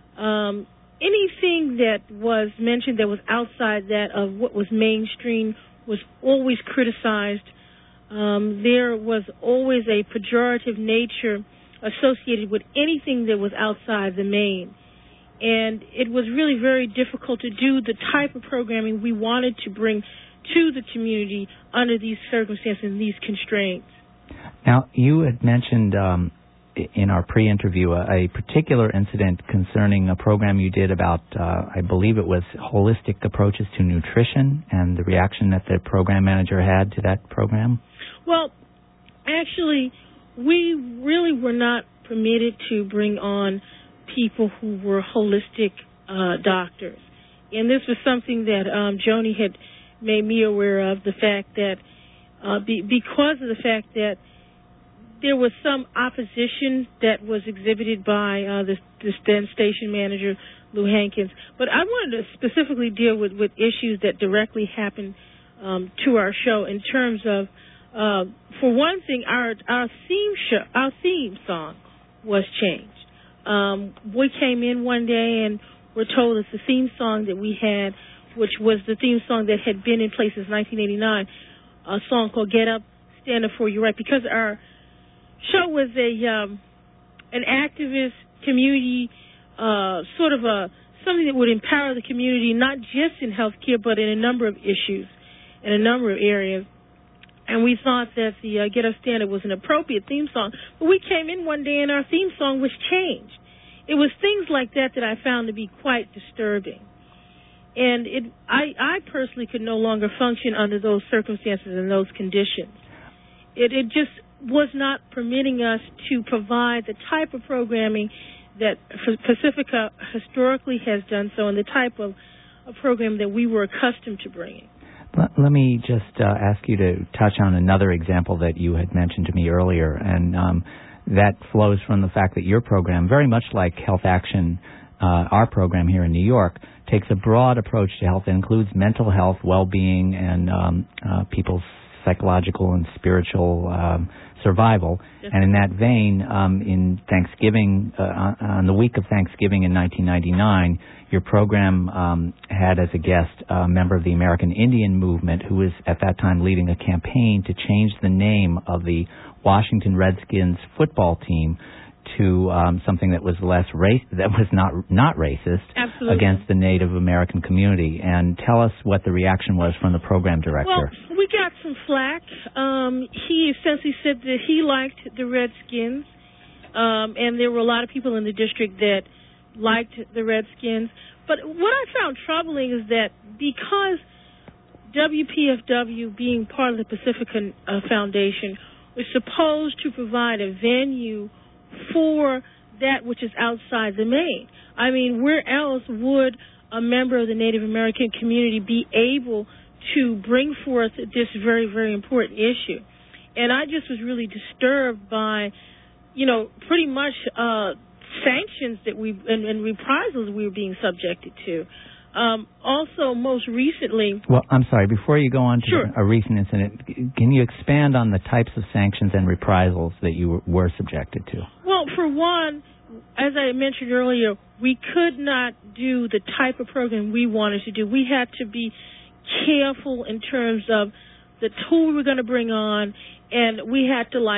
Speaker 4: Anything that was mentioned that was outside that of what was mainstream was always criticized. There was always a pejorative nature associated with anything that was outside the main. And it was really very difficult to do the type of programming we wanted to bring to the community under these circumstances and these constraints.
Speaker 2: Now, you had mentioned in our pre-interview a particular incident concerning a program you did about, I believe it was holistic approaches to nutrition, and the reaction that the program manager had to that program? Well,
Speaker 4: actually, we really were not permitted to bring on people who were holistic doctors. And this was something that Joni had made me aware of, the fact that because of the fact that there was some opposition that was exhibited by the then station manager, Lou Hankins. But I wanted to specifically deal with issues that directly happened to our show in terms of, for one thing, our theme song was changed. We came in one day and were told that the theme song that we had, which was the theme song that had been in place since 1989, a song called Get Up, Stand Up For Your Right, because our show was an activist community, sort of something that would empower the community, not just in healthcare, but in a number of issues, in a number of areas. And we thought that the Get Up, Stand Up was an appropriate theme song. But we came in one day and our theme song was changed. It was things like that I found to be quite disturbing. And I personally could no longer function under those circumstances and those conditions. It just was not permitting us to provide the type of programming that Pacifica historically has done so, and the type of program that we were accustomed to bringing.
Speaker 2: Let me just ask you to touch on another example that you had mentioned to me earlier, and that flows from the fact that your program, very much like Health Action our program here in New York, takes a broad approach to health that includes mental health, well-being, and people's psychological and spiritual survival. Yes. And in that vein, in Thanksgiving, on the week of Thanksgiving in 1999, your program had as a guest a member of the American Indian Movement who was at that time leading a campaign to change the name of the Washington Redskins football team to something that was not racist.
Speaker 4: Absolutely.
Speaker 2: Against the Native American community. And tell us what the reaction was from the program director.
Speaker 4: Well, we got some flack. He essentially said that he liked the Redskins, and there were a lot of people in the district that liked the Redskins. But what I found troubling is that because WPFW, being part of the Pacifica Foundation, was supposed to provide a venue for that which is outside the main. I mean, where else would a member of the Native American community be able to bring forth this very, very important issue? And I just was really disturbed by, pretty much sanctions that and reprisals we were being subjected to. Also, most recently...
Speaker 2: Well, I'm sorry, before you go on to
Speaker 4: Sure.
Speaker 2: a recent incident, can you expand on the types of sanctions and reprisals that you were subjected to?
Speaker 4: Well, for one, as I mentioned earlier, we could not do the type of program we wanted to do. We had to be careful in terms of the tool we were going to bring on, and we had to,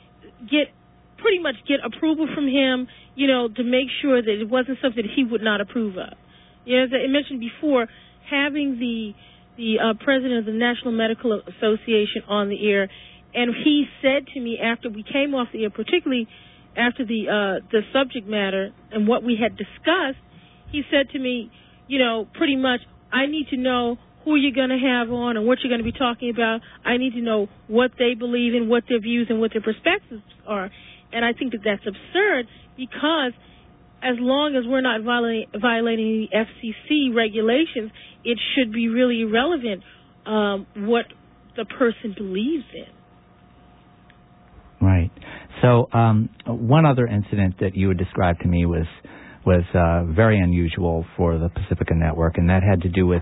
Speaker 4: get approval from him, to make sure that it wasn't something that he would not approve of. As I mentioned before, having the president of the National Medical Association on the air, and he said to me after we came off the air, particularly after the subject matter and what we had discussed, he said to me, pretty much, I need to know who you're going to have on and what you're going to be talking about. I need to know what they believe in, what their views and what their perspectives are. And I think that that's absurd because as long as we're not violating the FCC regulations, it should be really irrelevant what the person believes in.
Speaker 2: Right. So one other incident that you had described to me was very unusual for the Pacifica Network, and that had to do with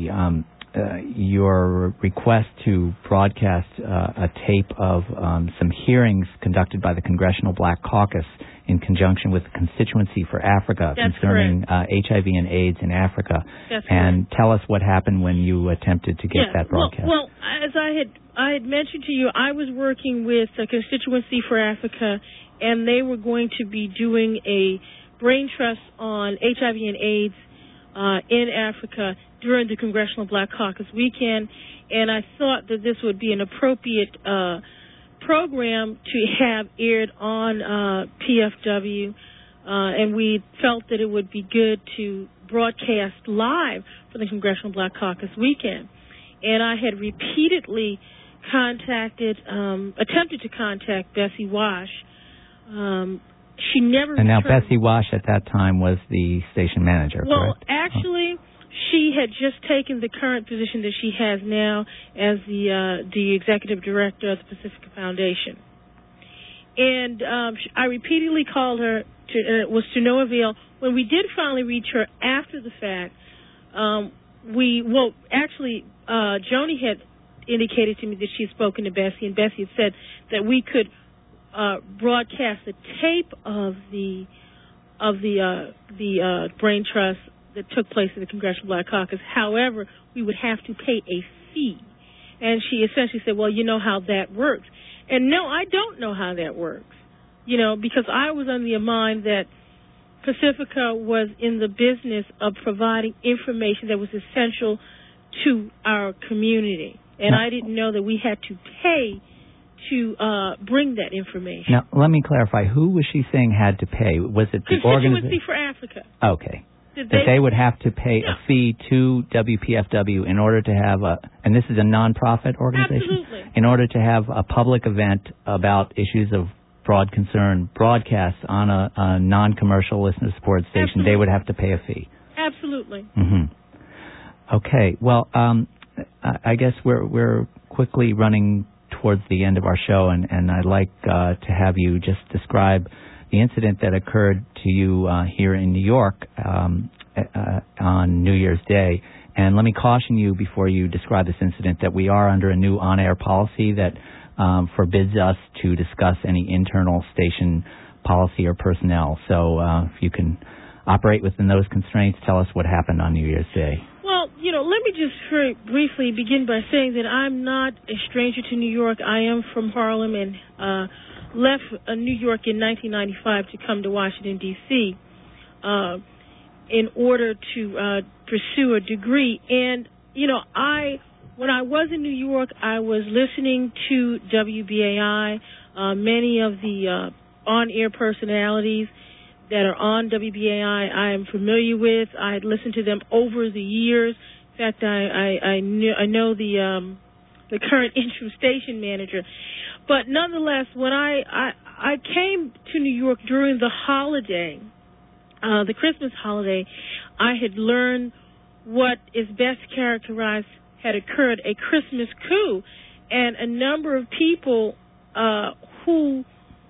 Speaker 2: your request to broadcast a tape of some hearings conducted by the Congressional Black Caucus in conjunction with the Constituency for Africa concerning HIV and AIDS in Africa.
Speaker 4: That's
Speaker 2: and tell us what happened when you attempted to get that broadcast.
Speaker 4: Well, as I had mentioned to you, I was working with the Constituency for Africa, and they were going to be doing a brain trust on HIV and AIDS in Africa during the Congressional Black Caucus weekend, and I thought that this would be an appropriate program to have aired on PFW, and we felt that it would be good to broadcast live for the Congressional Black Caucus weekend. And I had repeatedly attempted to contact Bessie Wash. She never
Speaker 2: And now
Speaker 4: returned.
Speaker 2: Bessie Wash at that time was the station manager,
Speaker 4: Well,
Speaker 2: correct?
Speaker 4: actually, she had just taken the current position that she has now as the executive director of the Pacifica Foundation. And I repeatedly called her, and it was to no avail. When we did finally reach her after the fact, Joni had indicated to me that she had spoken to Bessie, and Bessie had said that we could broadcast a tape of the brain trust that took place in the Congressional Black Caucus. However, we would have to pay a fee. And she essentially said, well, you know how that works. And no, I don't know how that works, because I was under the mind that Pacifica was in the business of providing information that was essential to our community. And I didn't know that we had to pay to bring that information.
Speaker 2: Now, let me clarify. Who was she saying had to pay? Was it the
Speaker 4: Constituency for Africa.
Speaker 2: Okay. That they would have to pay a fee to WPFW in order to have and this is a nonprofit organization?
Speaker 4: Absolutely.
Speaker 2: In order to have a public event about issues of broad concern broadcast on a non-commercial listener-supported station,
Speaker 4: Absolutely.
Speaker 2: They would have to pay a fee.
Speaker 4: Absolutely.
Speaker 2: Mm-hmm. Okay. Well, I guess we're quickly running towards the end of our show, and I'd like to have you just describe the incident that occurred to you here in New York on New Year's Day. And let me caution you before you describe this incident that we are under a new on-air policy that forbids us to discuss any internal station policy or personnel. So if you can operate within those constraints, tell us what happened on New Year's Day.
Speaker 4: Well, let me just very briefly begin by saying that I'm not a stranger to New York. I am from Harlem and left New York in 1995 to come to Washington, D.C. In order to pursue a degree. And, when I was in New York, I was listening to WBAI. Many of the on-air personalities that are on WBAI I am familiar with. I had listened to them over the years. In fact, I know the current interim station manager. But nonetheless, when I came to New York during the holiday, the Christmas holiday, I had learned what is best characterized had occurred, a Christmas coup, and a number of people who,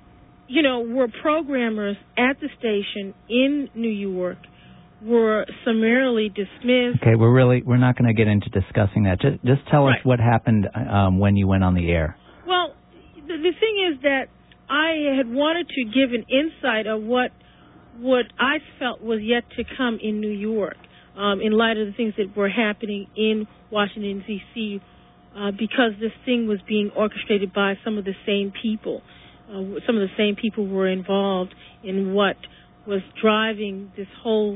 Speaker 4: were programmers at the station in New York were summarily dismissed.
Speaker 2: Okay, we're not going to get into discussing that. Just tell us what happened when you went on the air.
Speaker 4: Well, the thing is that I had wanted to give an insight of what I felt was yet to come in New York, in light of the things that were happening in Washington, D.C., because this thing was being orchestrated by some of the same people. Some of the same people were involved in what was driving this whole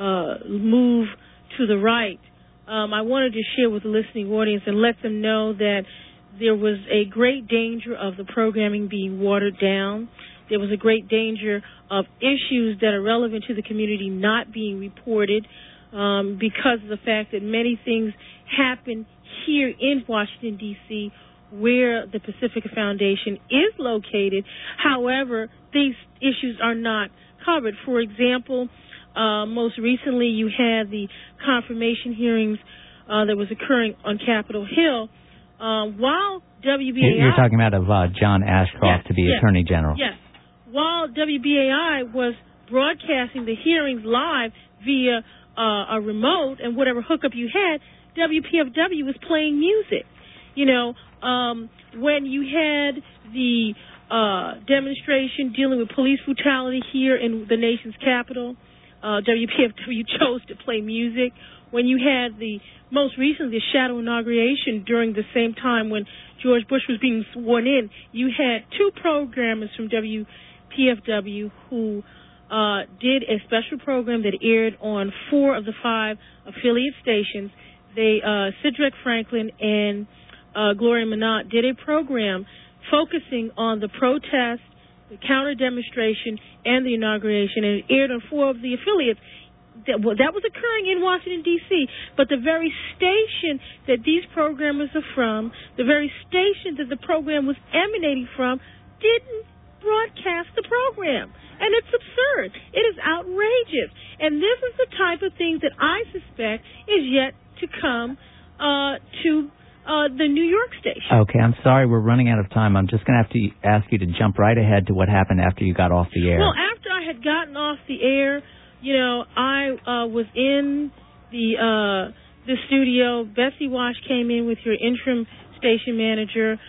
Speaker 4: move to the right. I wanted to share with the listening audience and let them know that there was a great danger of the programming being watered down. There was a great danger of issues that are relevant to the community not being reported because of the fact that many things happen here in Washington, D.C., where the Pacifica Foundation is located. However, these issues are not covered. For example, most recently you had the confirmation hearings that was occurring on Capitol Hill. While WBAI...
Speaker 2: You're talking about John Ashcroft to be Attorney General.
Speaker 4: Yes. While WBAI was broadcasting the hearings live via a remote and whatever hookup you had, WPFW was playing music. When you had the demonstration dealing with police brutality here in the nation's capital, WPFW chose to play music. When you had most recently the shadow inauguration during the same time when George Bush was being sworn in, you had two programmers from WPFW who did a special program that aired on 4 of the 5 affiliate stations. Cedric Franklin and Gloria Minot did a program focusing on the protest, the counter-demonstration, and the inauguration, and it aired on 4 of the affiliates. That was occurring in Washington, D.C., but the very station that these programmers are from, the very station that the program was emanating from, didn't broadcast the program. And it's absurd. It is outrageous. And this is the type of thing that I suspect is yet to come to the New York station.
Speaker 2: Okay, I'm sorry, we're running out of time. I'm just going to have to ask you to jump right ahead to what happened after you got off the air.
Speaker 4: Well, after I had gotten off the air, I was in the studio. Bessie Wash came in with your interim station manager.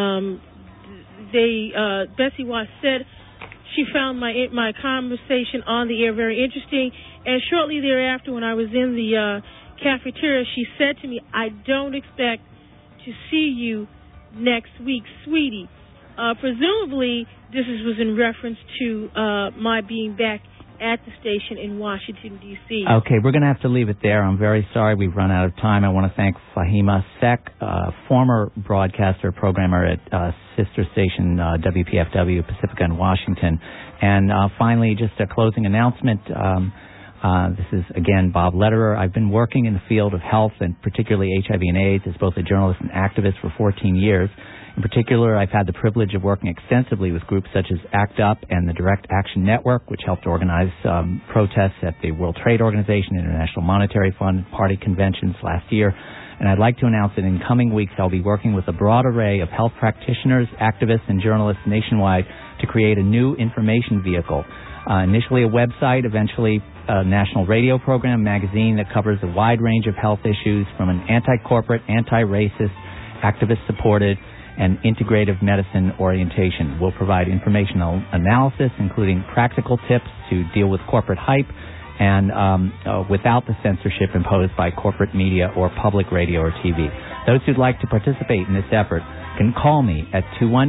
Speaker 4: Bessie Wash said she found my conversation on the air very interesting, and shortly thereafter, when I was in the cafeteria, she said to me, "I don't expect to see you next week, sweetie." Presumably, this was in reference to my being back at the station in Washington, D.C.
Speaker 2: Okay, we're going to have to leave it there. I'm very sorry we've run out of time. I want to thank Fahima Sek, former broadcaster, programmer at sister station WPFW, Pacifica in Washington. And finally, just a closing announcement. This is, again, Bob Lederer. I've been working in the field of health, and particularly HIV and AIDS, as both a journalist and activist for 14 years. In particular, I've had the privilege of working extensively with groups such as ACT UP and the Direct Action Network, which helped organize protests at the World Trade Organization, International Monetary Fund, party conventions last year. And I'd like to announce that in coming weeks I'll be working with a broad array of health practitioners, activists, and journalists nationwide to create a new information vehicle. Initially a website, eventually a national radio program, magazine that covers a wide range of health issues from an anti-corporate, anti-racist, activist-supported, and integrative medicine orientation. We'll provide informational analysis, including practical tips to deal with corporate hype and without the censorship imposed by corporate media or public radio or TV. Those who'd like to participate in this effort can call me at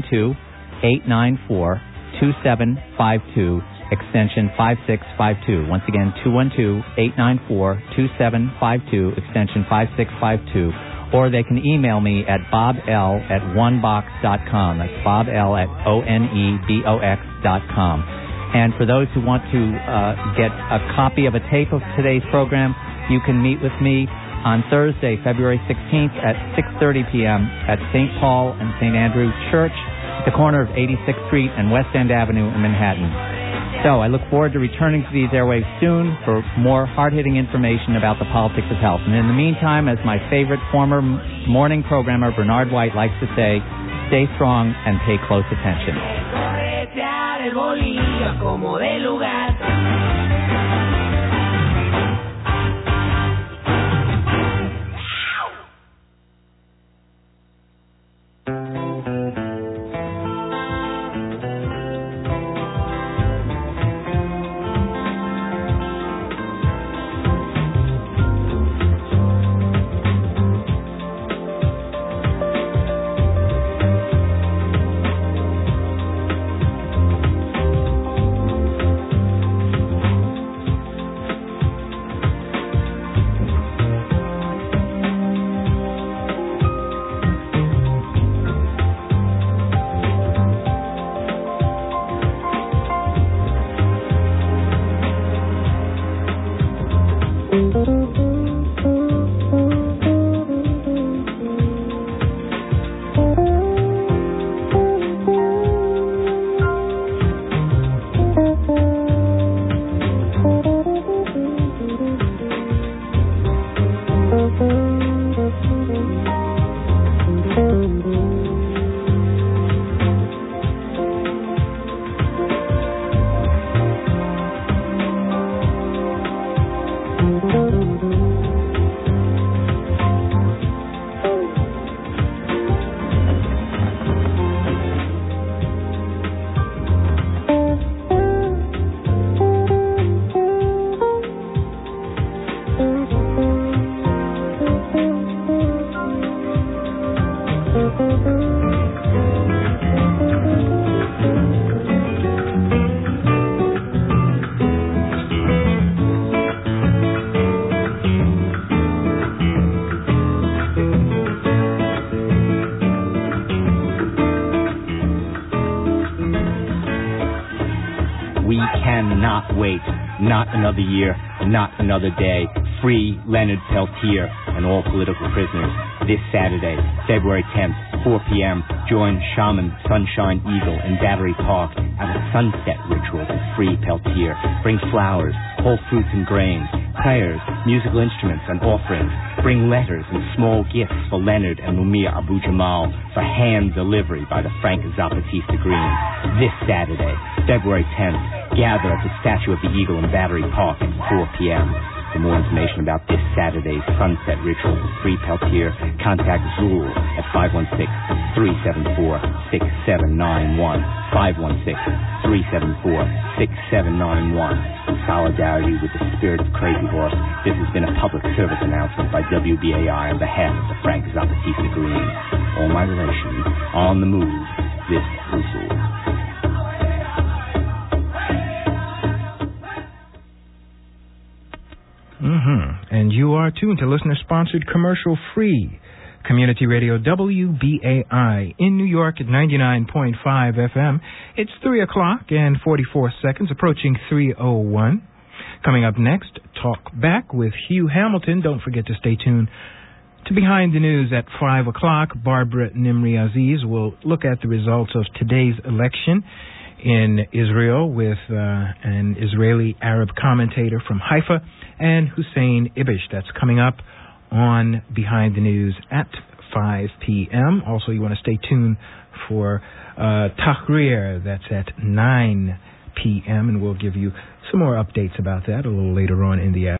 Speaker 2: 212-894-2752, extension 5652. Once again, 212-894-2752, extension 5652. Or they can email me at bob.l@onebox.com. That's bob.l@onebox.com. And for those who want to get a copy of a tape of today's program, you can meet with me on Thursday, February 16th at 6:30 p.m. at St. Paul and St. Andrew Church at the corner of 86th Street and West End Avenue in Manhattan. So I look forward to returning to these airwaves soon for more hard-hitting information about the politics of health. And in the meantime, as my favorite former morning programmer Bernard White likes to say, stay strong and pay close attention.
Speaker 5: Not another year, not another day. Free Leonard Peltier and all political prisoners. This Saturday, February 10th, 4 p.m., join Shaman Sunshine Eagle in Battery Park at a sunset ritual to free Peltier. Bring flowers, whole fruits and grains, prayers, musical instruments, and offerings. Bring letters and small gifts for Leonard and Mumia Abu Jamal for hand delivery by the Frank Zapatista Greens. This Saturday, February 10th, gather at the Statue of the Eagle in Battery Park at 4 p.m. For more information about this Saturday's sunset ritual to free Peltier, contact Zool at 516-374-6791. 516-374-6791. In solidarity with the spirit of Crazy Horse, this has been a public service announcement by WBAI on behalf of the Frank Zapatista Greens. All my relations, on the move, this is Zool.
Speaker 6: And you are tuned to listener-sponsored commercial-free community radio WBAI in New York at 99.5 FM. It's 3 o'clock and 44 seconds, approaching 3:01. Coming up next, Talk Back with Hugh Hamilton. Don't forget to stay tuned to Behind the News at 5 o'clock. Barbara Nimri Aziz will look at the results of today's election in Israel with an Israeli Arab commentator from Haifa, and Hussein Ibish. That's coming up on Behind the News at 5 p.m. Also, you want to stay tuned for Tahrir. That's at 9 p.m., and we'll give you some more updates about that a little later on in the afternoon.